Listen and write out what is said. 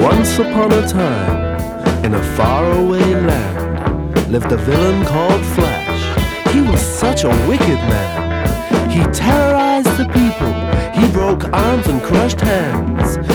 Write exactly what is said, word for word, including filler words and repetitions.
Once upon a time, in a faraway land, lived a villain called Flash. He was such a wicked man. He terrorized the people. He broke arms and crushed hands.